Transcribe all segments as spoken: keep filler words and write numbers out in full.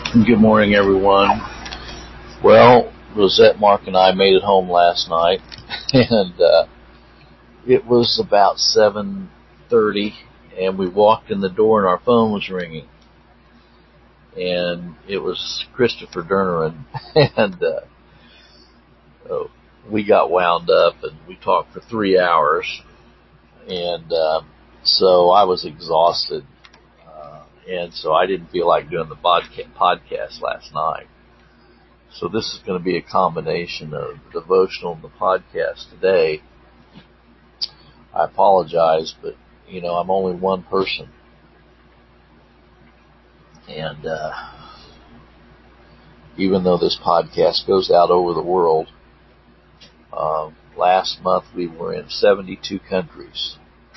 Good morning, everyone. Well, Rosette, Mark, and I made it home last night, and uh, it was about seven thirty, and we walked in the door, and our phone was ringing, and it was Christopher Dernerin, and uh, oh, we got wound up, and we talked for three hours, and uh, so I was exhausted, uh, and so I didn't feel like doing the podca- podcast last night. So this is going to be a combination of the devotional and the podcast today. I apologize, but, you know, I'm only one person. And uh, even though this podcast goes out over the world, uh, last month we were in seventy-two countries.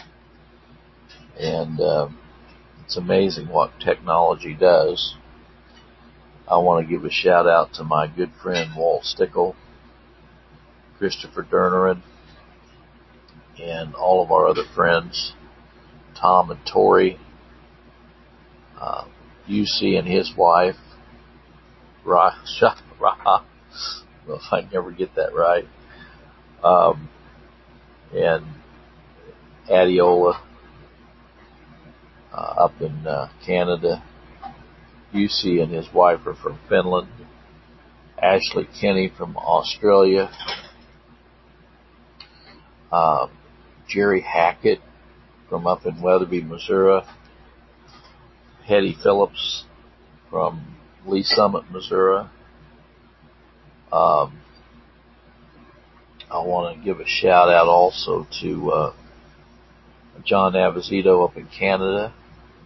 And uh, it's amazing what technology does. I want to give a shout out to my good friend Walt Stickle, Christopher Dernerin, and all of our other friends, Tom and Tori, uh, U C and his wife, Raha, Raha, well, if I never get that right, um, and Adiola uh, up in uh, Canada. U C and his wife are from Finland. Ashley Kenny from Australia. Um, Jerry Hackett from up in Weatherby, Missouri. Hetty Phillips from Lee Summit, Missouri. Um, I want to give a shout out also to uh, John Avizito up in Canada.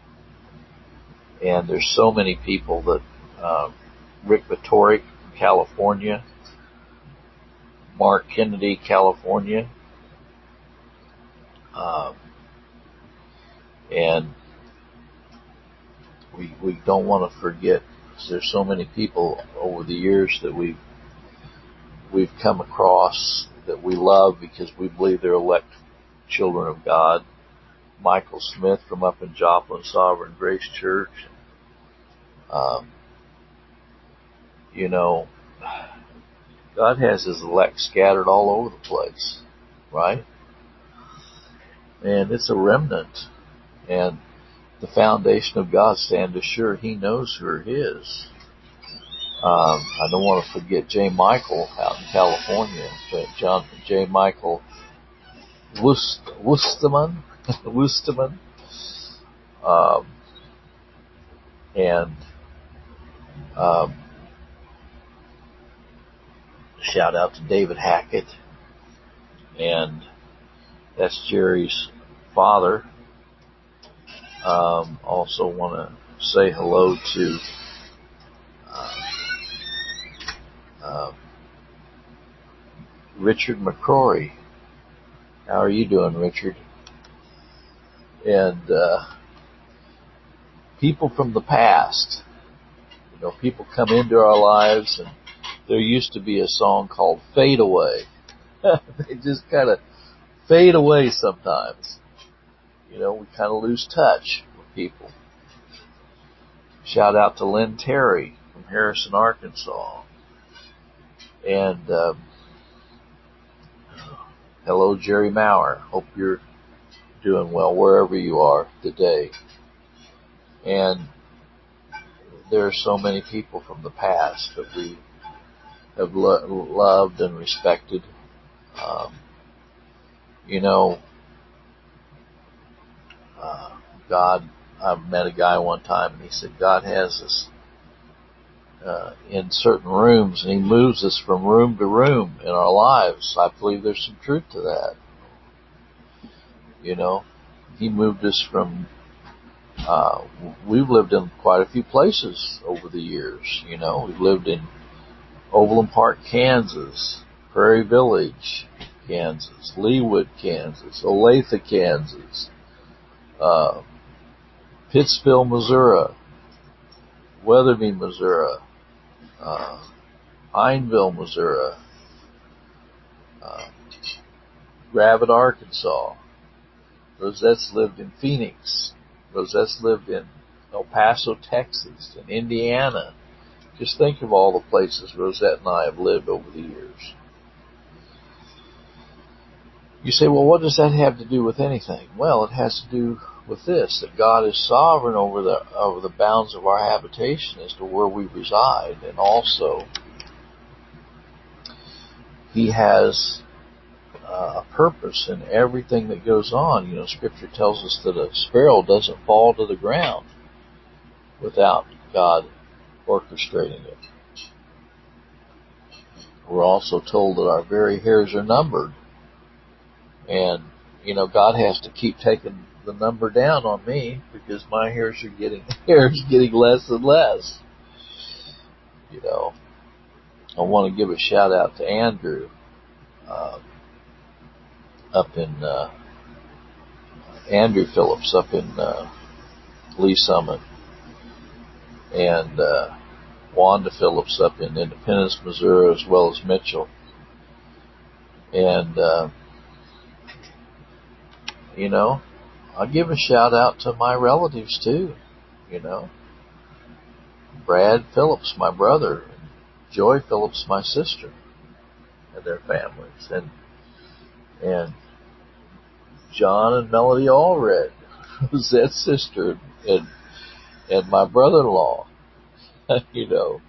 And there's so many people that uh, Rick Vittoric from California, Mark Kennedy, California, um, and we we don't want to forget, because there's so many people over the years that we've we've come across that we love because we believe they're elect children of God. Michael Smith from up in Joplin Sovereign Grace Church. Um, you know, God has His elect scattered all over the place, right? And it's a remnant. And the foundation of God stand assured He knows who are His. Um, I don't want to forget J. Michael out in California. John J. Michael Wust, Wusterman, Wusterman, um, and um, shout out to David Hackett, and that's Jerry's father. Um, also want to say hello to uh, uh, Richard McCrory. How are you doing, Richard? And uh, people from the past. You know, people come into our lives, and there used to be a song called Fade Away. They just kind of fade away sometimes. You know, we kind of lose touch with people. Shout out to Lynn Terry from Harrison, Arkansas. And um, hello, Jerry Maurer. Hope you're doing well wherever you are today. And there are so many people from the past that we have lo- loved and respected. Um, you know, uh, God, I met a guy one time and he said, God has us uh, in certain rooms and He moves us from room to room in our lives. I believe there's some truth to that. You know, He moved us from, uh, we've lived in quite a few places over the years. You know, we've lived in Overland Park, Kansas, Prairie Village, Kansas, Leawood, Kansas, Olathe, Kansas, uh, Pittsville, Missouri, Weatherby, Missouri, uh, Pineville, Missouri, uh, Gravette, Arkansas. Rosette's lived in Phoenix. Rosette's lived in El Paso, Texas, and Indiana. Just think of all the places Rosette and I have lived over the years. You say, well, what does that have to do with anything? Well, it has to do with this, that God is sovereign over the over the bounds of our habitation as to where we reside, and also He has uh, a purpose in everything that goes on. You know, Scripture tells us that a sparrow doesn't fall to the ground without God orchestrating it. We're also told that our very hairs are numbered. And, you know, God has to keep taking the number down on me because my hairs are getting, hairs getting less and less. You know, I want to give a shout out to Andrew, uh, up in, uh, Andrew Phillips up in, uh, Lee Summit, and, uh, Wanda Phillips up in Independence, Missouri, as well as Mitchell. And, uh, you know, I'll give a shout out to my relatives too, you know. Brad Phillips, my brother, and Joy Phillips, my sister, and their families, and and John and Melody Allred, Rosette's sister, and and my brother-in-law. You know,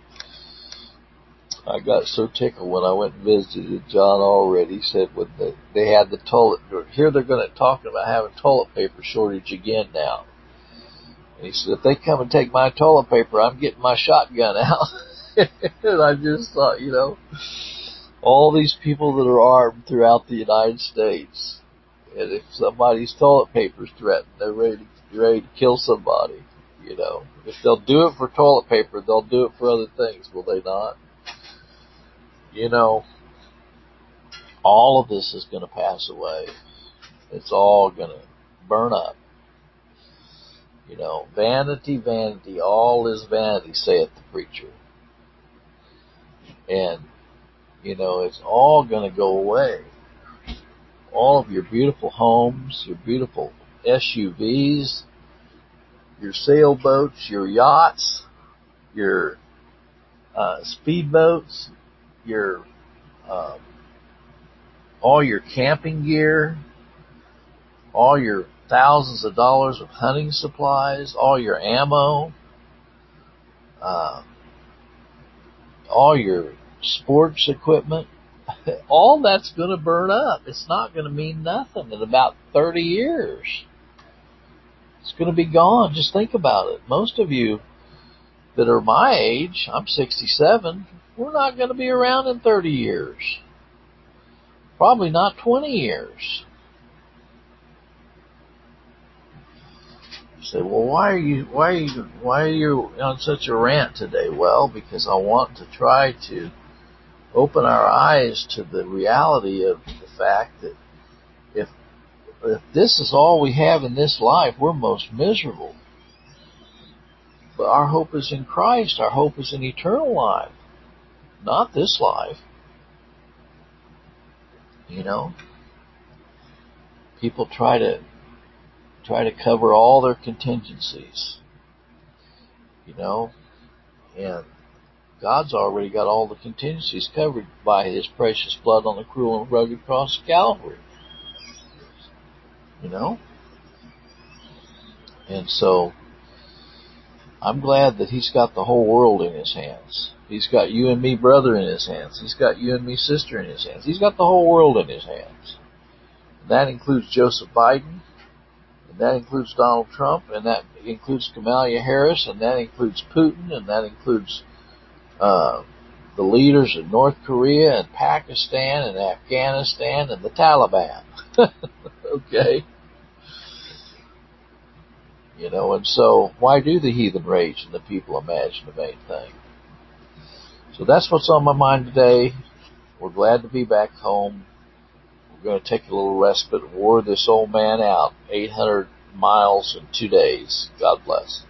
I got so tickled when I went and visited John Allred. He said when the, they had the toilet, here they're going to talk about having toilet paper shortage again now. And he said, if they come and take my toilet paper, I'm getting my shotgun out. And I just thought, you know, all these people that are armed throughout the United States, and if somebody's toilet paper is threatened, they're ready to, ready to kill somebody. You know, if they'll do it for toilet paper, they'll do it for other things, will they not? You know, all of this is going to pass away. It's all going to burn up. You know, vanity, vanity, all is vanity, saith the preacher. And, you know, it's all going to go away. All of your beautiful homes, your beautiful S U Vs, your sailboats, your yachts, your uh, speedboats, your uh, all your camping gear, all your thousands of dollars of hunting supplies, all your ammo, uh, all your sports equipment, all that's going to burn up. It's not going to mean nothing in about thirty years. It's going to be gone. Just think about it. Most of you that are my age, I'm sixty-seven, we're not going to be around in thirty years. Probably not twenty years. You say, well, why are you, why are you, why are you on such a rant today? Well, because I want to try to open our eyes to the reality of the fact that if if this is all we have in this life, we're most miserable. But our hope is in Christ. Our hope is in eternal life, not this life. You know, people try to try to cover all their contingencies. You know, and God's already got all the contingencies covered by His precious blood on the cruel and rugged cross of Calvary. You know, and so I'm glad that He's got the whole world in His hands. He's got you and me, brother, in His hands. He's got you and me, sister, in His hands. He's got the whole world in His hands. And that includes Joseph Biden, and that includes Donald Trump, and that includes Kamala Harris, and that includes Putin, and that includes uh, the leaders of North Korea and Pakistan and Afghanistan and the Taliban. Okay? You know, and so why do the heathen rage and the people imagine a vain thing? So that's what's on my mind today. We're glad to be back home. We're going to take a little respite and wore this old man out. eight hundred miles in two days. God bless.